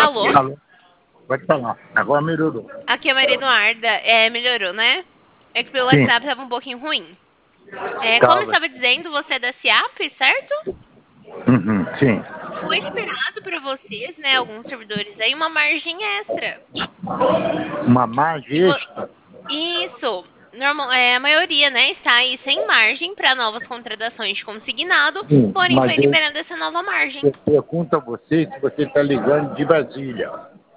Alô? Alô? Pode falar. Agora melhorou. Aqui é a Maria Eduarda. Melhorou, né? É que pelo Sim. WhatsApp tava um pouquinho ruim. Como eu Tava. estava dizendo, você é da SIAP, certo? Uhum, sim. Foi esperado para vocês, né, alguns servidores aí, uma margem extra. Uma margem E vo- extra. Isso. A maioria, né, está aí sem margem para novas contratações de consignado, Sim, porém mas foi liberada essa nova margem. eu pergunto a você se você está ligando de Brasília.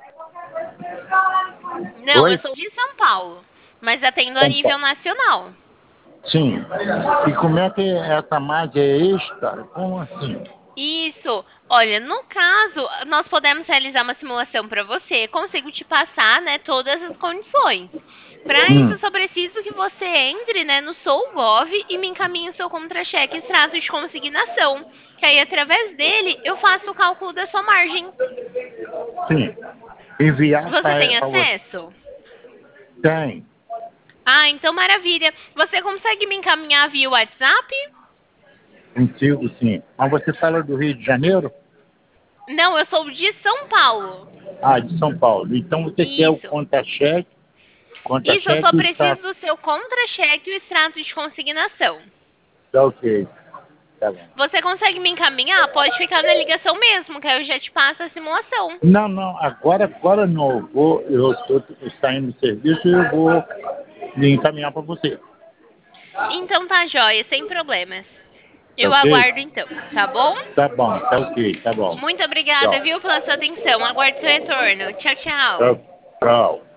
Não, eu Oi? sou de São Paulo, mas atendo a São nível Paulo. nacional. Sim. E como é que essa margem é extra? Como assim? Isso. Olha, no caso, nós podemos realizar uma simulação para você. Consigo te passar, né, todas as condições. Para isso, eu Hum, só preciso que você entre, né, no SouGov e me encaminhe o seu contra-cheque e extrato de consignação. Que aí, através dele, eu faço o cálculo da sua margem. sim. Enviar Você tem para você. acesso? Tem. Ah, então maravilha. Você consegue me encaminhar via WhatsApp? Consigo, sim. Mas você fala do Rio de Janeiro? Não, eu sou de São Paulo. Ah, de São Paulo. Então você quer o Isso. conta-cheque, Isso, eu só está. preciso do seu contra-cheque e o extrato de consignação. Tá ok. Tá bom. Você consegue me encaminhar? Pode ficar na ligação mesmo, que aí eu já te passo a simulação. Não, não, agora não. Eu estou saindo do serviço e eu vou me encaminhar para você. Então tá jóia, sem problemas. Tá Eu ok? aguardo então, tá bom? Tá bom, tá ok, tá bom. Muito obrigada, Tchau. viu, pela sua atenção. Aguardo seu retorno. Tchau, tchau. Tchau. Tchau.